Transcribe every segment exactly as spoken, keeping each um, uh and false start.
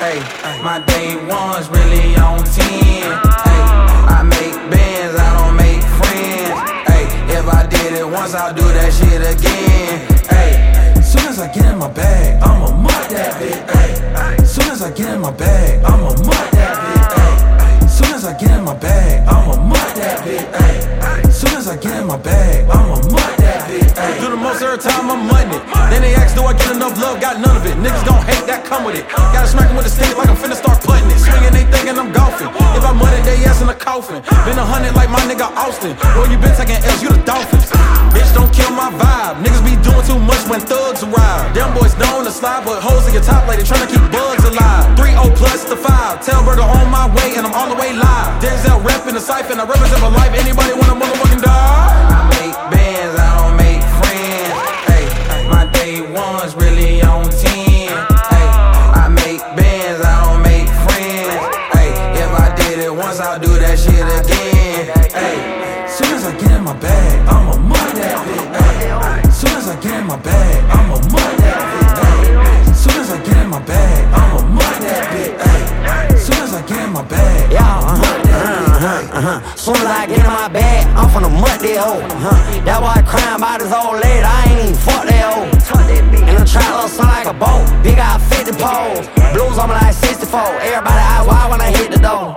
Ay, my day one's really on ten. Ay, I make bands, I don't make friends. Ay, if I did it once, I'll do that shit again. Ay, soon as I get in my bag, I'ma mud that bitch. Ay, soon as I get in my bag, I'ma mud that bitch. Ay, soon as I get in my bag, I'ma mud that bitch. Ay, soon as I get in my bag, I'ma mud that bitch. Ay, do the most every time I'm mudding it. Then they ask, do I get enough love? Got none of it. Niggas gon' hate, that come with it. Gotta smack 'em with a stick like I'm finna start putting it. Swinging, they thinking I'm golfing. If I mud it, they ass in a coffin. Been a hundred like my nigga Austin. Boy, you been taking L's, you the Dolphins. Bitch, don't kill my vibe. Niggas be doing too much when thugs arrive. Them boys known to slide, but hoes in your top like they tryna keep bugs alive. three oh plus the five. Tell Burger on my way, and I'm all the way live. Denzel rep in the cypher, and I represent my life. Anybody wanna motherfucking die? I make bands, I don't make friends. Ay, my day one's really on ten. Ay, I make bands, I don't make friends. Ay, if I did it once, I'll do that shit again. Ay, soon as I get in my bag, I'ma mud that bitch. Ay, soon as I get in my bag, I'ma mud that bitch. Ay, soon as I get in my bag, I'ma mud that bitch. Ay, soon as I get in my bag, I'ma mud that bitch. Uh-huh, uh-huh. Soon as I get in my bag, I'm finna mud that hoe. Uh-huh. That boy crying about his old lady, I ain't even fuck that hoe. And the trap little son like a boat, big got fifty poles. Blues on me like sixty-four, everybody out wild when I hit the door.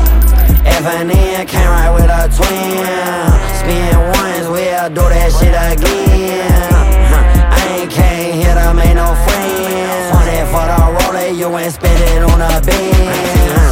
F N N came right with a twin. Spin ones, we'll do that shit again. Uh-huh. I ain't came here to make no friends. Funny for the roller, you ain't spend it on a Benz.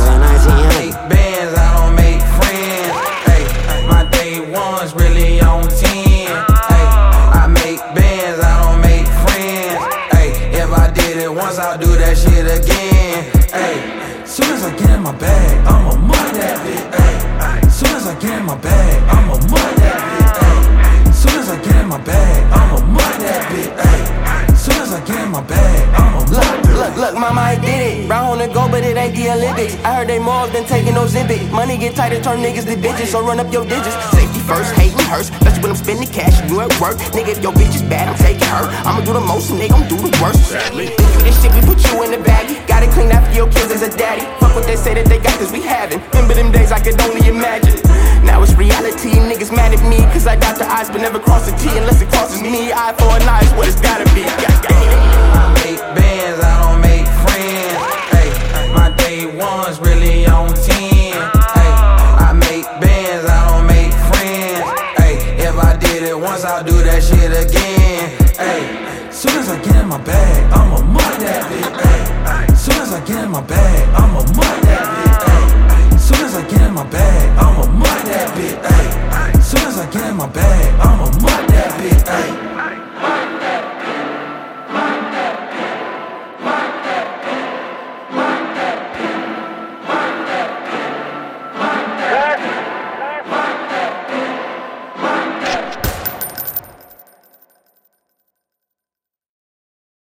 I make bands, I don't make friends. Ay, my day one's really on ten. Ay, I make bands, I don't make friends. Ay, if I did it once, I'll do that shit again. Ay, soon as I get in my bag, I'ma mud that bitch. Ay, soon as I get in my bag, I'ma mud that bitch. Ay, soon as I get in my bag, I'ma mud that bitch. Ay, soon as I get in my bag, I'ma mud that bitch. Look, look, mama, I did it. Round on the go, but it ain't the Olympics. I heard they more been taking no Zimbic. Money get tight and turn niggas to bitches, so run up your digits. Safety first, hate rehearse. Especially when I'm spending cash and you at work. Nigga, if your bitch is bad, I'm taking her. I'ma do the most and they gon' do the worst. Think you this shit, we put you in the bag. Gotta clean after your kids as a daddy. Fuck what they say that they got, cause we haven't. Remember them days I could only imagine. Now it's reality, niggas mad at me. Cause I dot the I's but never cross the T. Unless it crosses me, eye for an eye is what it's gotta be. I make bands, I don't make friends. Ay, my day one's really on ten. Ay, I make bands, I don't make friends. Ay, if I did it once, I'll do that shit again. Ay, soon as I get in my bag, I'ma mud that bitch. Ay, soon as I get in my bag, I'ma mud that bitch. Ay, soon as I get in my bag, I'ma mud that bitch. Ay, soon as I get in my bag, I'ma mud that bitch. Ay.